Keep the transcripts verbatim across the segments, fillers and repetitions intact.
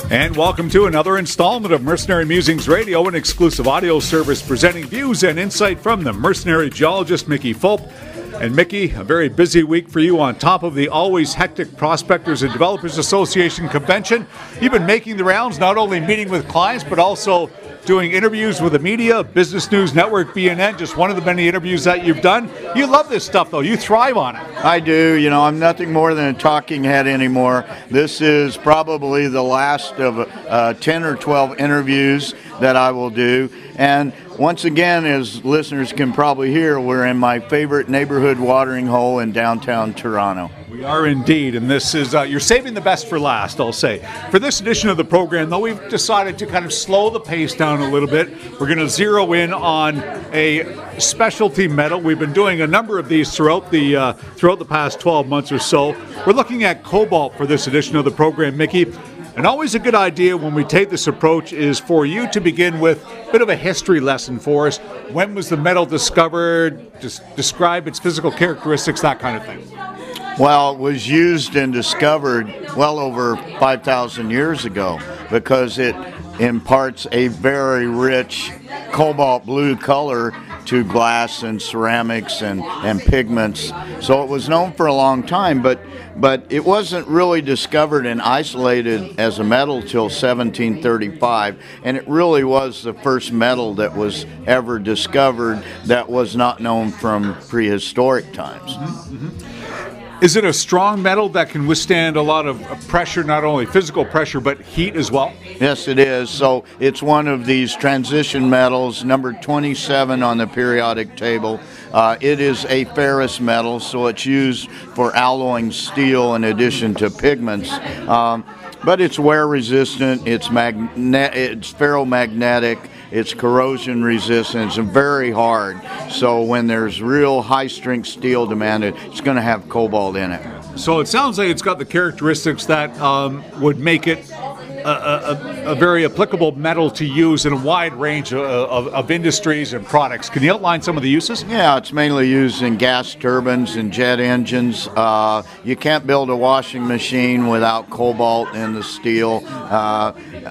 And welcome to another installment of Mercenary Musings Radio, an exclusive audio service presenting views and insight from the mercenary geologist Mickey Fulp. And Mickey, a very busy week for you on top of the always hectic Prospectors and Developers Association convention. You've been making the rounds, not only meeting with clients, but also doing interviews with the media, Business News Network, B N N, just one of the many interviews that you've done. You love this stuff, though. You thrive on it. I do. You know, I'm nothing more than a talking head anymore. This is probably the last of uh, ten or twelve interviews that I will do. And once again, as listeners can probably hear, we're in my favorite neighborhood watering hole in downtown Toronto. We are indeed, and this is, uh, you're saving the best for last, I'll say. For this edition of the program, though, we've decided to kind of slow the pace down a little bit. We're going to zero in on a specialty metal. We've been doing a number of these throughout the uh, throughout the past twelve months or so. We're looking at cobalt for this edition of the program, Mickey. And always a good idea when we take this approach is for you to begin with a bit of a history lesson for us. When was the metal discovered? Just describe its physical characteristics, that kind of thing. Well, it was used and discovered well over five thousand years ago because it imparts a very rich cobalt blue color to glass and ceramics and, and pigments. So it was known for a long time, but but it wasn't really discovered and isolated as a metal till seventeen thirty-five, and it really was the first metal that was ever discovered that was not known from prehistoric times. Mm-hmm, mm-hmm. Is it a strong metal that can withstand a lot of pressure, not only physical pressure, but heat as well? Yes, it is. So it's one of these transition metals, number twenty-seven on the periodic table. Uh, it is a ferrous metal, so it's used for alloying steel in addition to pigments. Um, but it's wear resistant, it's, magne- it's ferromagnetic, it's corrosion resistant, it's very hard. So when there's real high strength steel demanded, it's going to have cobalt in it. So it sounds like it's got the characteristics that um, would make it a, a, a very applicable metal to use in a wide range of, of, of industries and products. Can you outline some of the uses? Yeah, it's mainly used in gas turbines and jet engines. Uh, you can't build a washing machine without cobalt in the steel. Uh,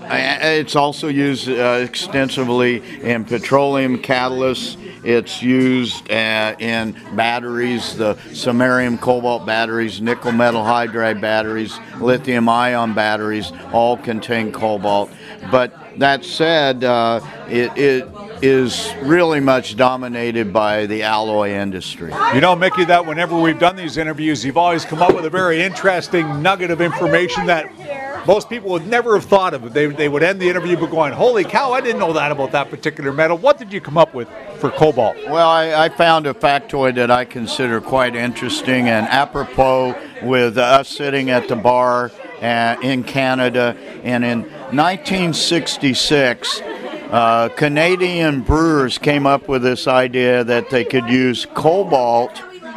it's also used uh, extensively in petroleum catalysts. It's used uh, in batteries, the samarium cobalt batteries, nickel metal hydride batteries, lithium ion batteries, all contain cobalt. But that said, uh, it, it is really much dominated by the alloy industry. You know, Mickey, that whenever we've done these interviews, you've always come up with a very interesting nugget of information that most people would never have thought of. They, they would end the interview by going, holy cow, I didn't know that about that particular metal. What did you come up with for cobalt? Well, I, I found a factoid that I consider quite interesting and apropos with us sitting at the bar uh, in Canada. And in nineteen sixty-six, uh, Canadian brewers came up with this idea that they could use cobalt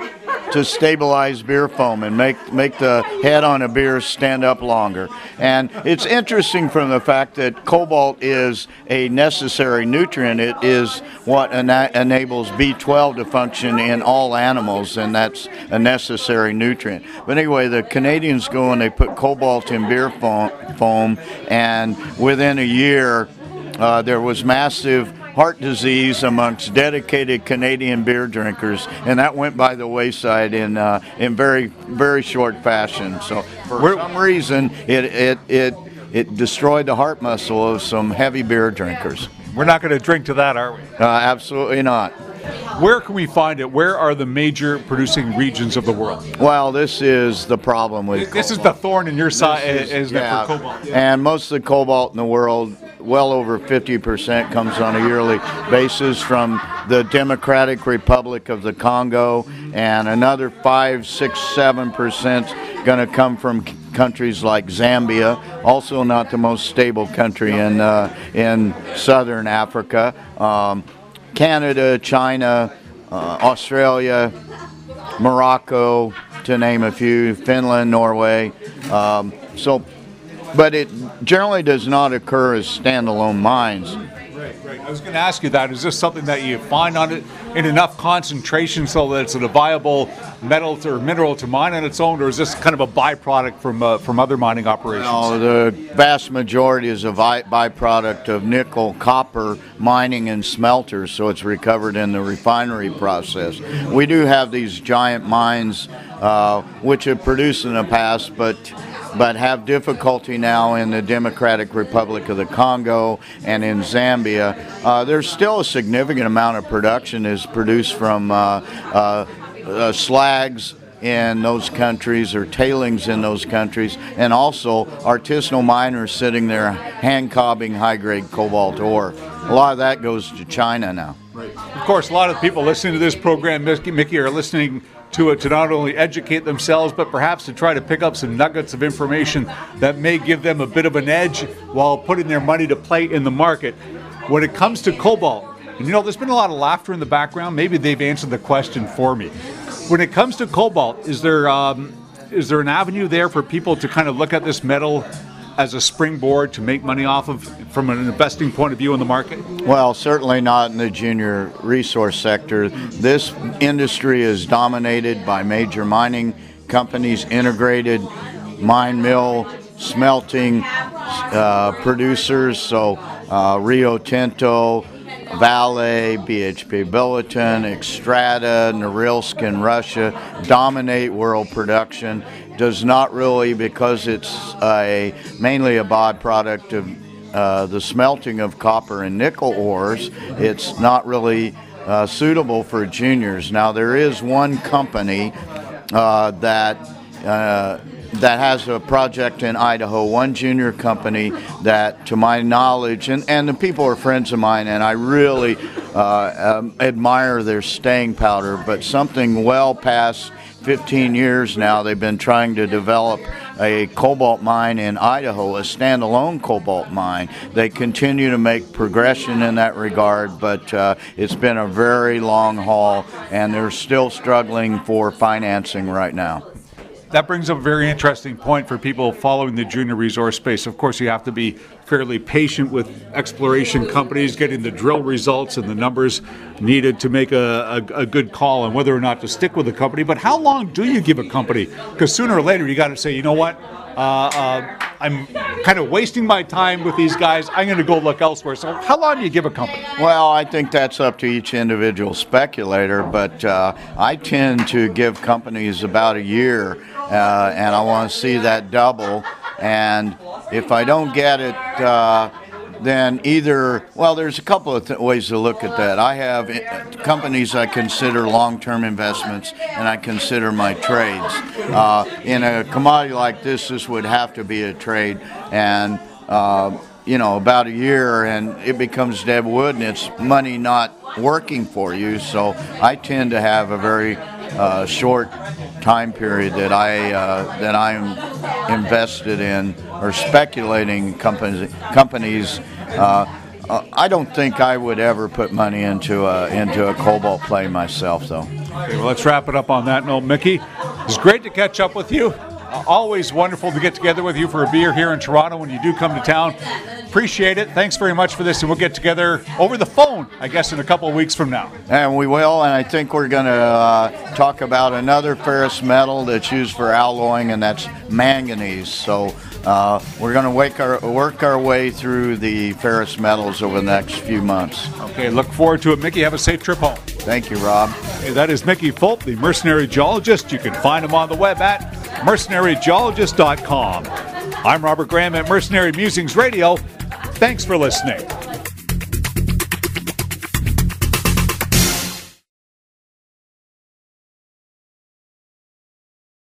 to stabilize beer foam and make make the head on a beer stand up longer. And it's interesting from the fact that cobalt is a necessary nutrient. It is what ena- enables B twelve to function in all animals, and that's a necessary nutrient. But anyway, the Canadians go and they put cobalt in beer foam, foam and within a year uh, there was massive heart disease amongst dedicated Canadian beer drinkers, and that went by the wayside in uh, in very very short fashion. So for We're, some reason, it it it it destroyed the heart muscle of some heavy beer drinkers. We're not going to drink to that, are we? Uh, absolutely not. Where can we find it? Where are the major producing regions of the world? Well, this is the problem with This cobalt. is the thorn in your side, is, isn't yeah. it, for cobalt? And most of the cobalt in the world, well over fifty percent, comes on a yearly basis from the Democratic Republic of the Congo, and another five, six, seven percent going to come from countries like Zambia, also not the most stable country in uh, in southern Africa. Um, Canada, China, uh, Australia, Morocco, to name a few, Finland, Norway. Um, so, but it generally does not occur as standalone mines. Right, right. I was going to ask you that. Is this something that you find on it in enough concentration so that it's a viable metal or mineral to mine on its own, or is this kind of a byproduct from uh, from other mining operations? No, the vast majority is a by- byproduct of nickel, copper mining and smelters, so it's recovered in the refinery process. We do have these giant mines uh, which have produced in the past, but but have difficulty now in the Democratic Republic of the Congo and in Zambia. Uh, there's still a significant amount of production is produced from uh, uh, uh, slags in those countries or tailings in those countries, and also artisanal miners sitting there hand cobbing high-grade cobalt ore. A lot of that goes to China now. Right. Of course, a lot of people listening to this program, Mickey, Mickey are listening to it to not only educate themselves, but perhaps to try to pick up some nuggets of information that may give them a bit of an edge while putting their money to play in the market. When it comes to cobalt, and you know, there's been a lot of laughter in the background. Maybe they've answered the question for me. When it comes to cobalt, is there um, is there an avenue there for people to kind of look at this metal as a springboard to make money off of from an investing point of view in the market? Well, certainly not in the junior resource sector. This industry is dominated by major mining companies, integrated mine mill, smelting uh, producers, so uh, Rio Tinto, Vale, B H P Billiton, Xstrata, Norilsk in Russia dominate world production. Does not really, because it's a mainly a byproduct of uh, the smelting of copper and nickel ores. It's not really uh, suitable for juniors. Now there is one company uh, that uh, that has a project in Idaho, one junior company that, to my knowledge, and, and the people are friends of mine, and I really uh, um, admire their staying power, but something well past fifteen years now, they've been trying to develop a cobalt mine in Idaho, a standalone cobalt mine. They continue to make progression in that regard, but uh, it's been a very long haul, and they're still struggling for financing right now. That brings up a very interesting point for people following the junior resource space. Of course, you have to be fairly patient with exploration companies, getting the drill results and the numbers needed to make a, a, a good call on whether or not to stick with a company. But how long do you give a company? Because sooner or later, you got to say, you know what, uh, uh, I'm kind of wasting my time with these guys. I'm going to go look elsewhere. So how long do you give a company? Well, I think that's up to each individual speculator, but uh, I tend to give companies about a year. Uh, and I want to see that double. And if I don't get it, uh, then either, well, there's a couple of th- ways to look at that. I have I- companies I consider long-term investments, and I consider my trades. Uh, in a commodity like this, this would have to be a trade. And, uh, you know, about a year, and it becomes dead wood, and it's money not working for you. So I tend to have a very uh, short time period that I uh, that I'm invested in or speculating companies. Companies. Uh, uh, I don't think I would ever put money into a into a cobalt play myself, though. Okay, well, let's wrap it up on that note, Mickey. It's great to catch up with you. Uh, always wonderful to get together with you for a beer here in Toronto when you do come to town. Appreciate it. Thanks very much for this, and we'll get together over the phone, I guess, in a couple of weeks from now. And we will, and I think we're going to uh, talk about another ferrous metal that's used for alloying, and that's manganese. So uh, we're going to work our, work our way through the ferrous metals over the next few months. Okay, look forward to it. Mickey, have a safe trip home. Thank you, Rob. Okay, that is Mickey Fulp, the mercenary geologist. You can find him on the web at mercenary geologist dot com. I'm Robert Graham at Mercenary Musings Radio. Thanks for listening.